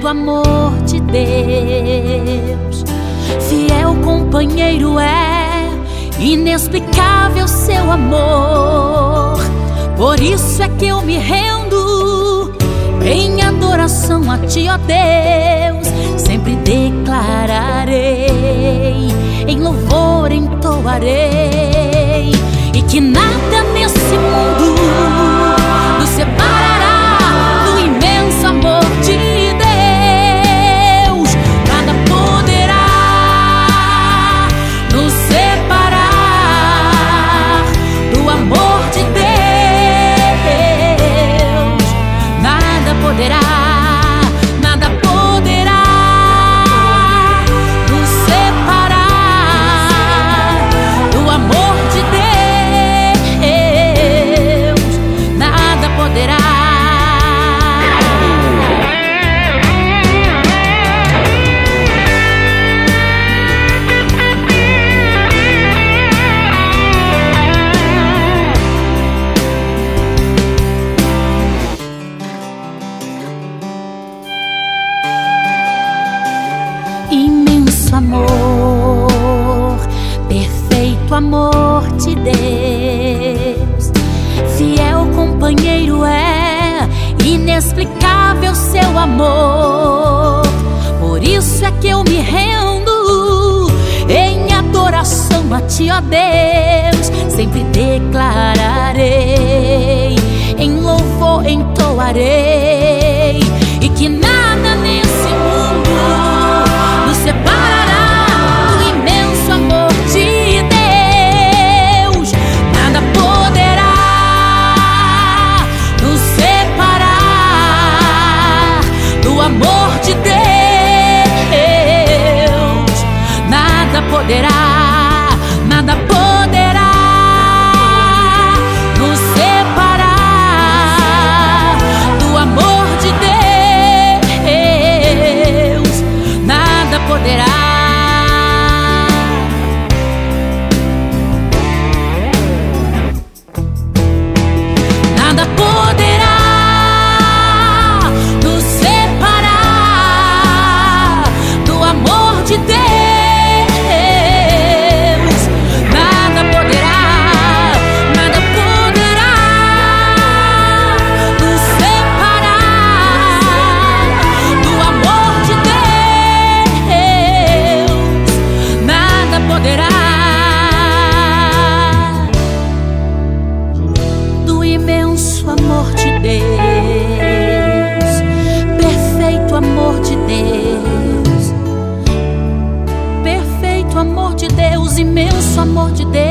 perfeito amor de Deus. Fiel companheiro é, inexplicável seu amor. Por isso é que eu me rendo em adoração a ti, ó Deus. Sempre declararei, em louvor entoarei, e que nada nesse mundo nos separará do imenso amor de Deus. Nada poderá nos separar do amor de Deus. Nada poderá, nada poderá nos separar do amor de Deus. Nada poderá. Imenso amor, perfeito amor de Deus. Fiel companheiro é, inexplicável seu amor. Por isso é que eu me rendo em adoração a ti, ó Deus. Sempre declararei, em louvor entoarei, e que nada nesse mundo nos separará do imenso amor de Deus. Nada poderá nos separar do amor de Deus. Nada poderá, nada poderá nos separar do amor de Deus. Nada poderá. Nada poderá nos separar do amor de Deus. Nada poderá, nada poderá nos separar do amor de Deus. Nada poderá. Do imenso amor de Deus, perfeito amor de Deus, perfeito amor de Deus, imenso amor de Deus.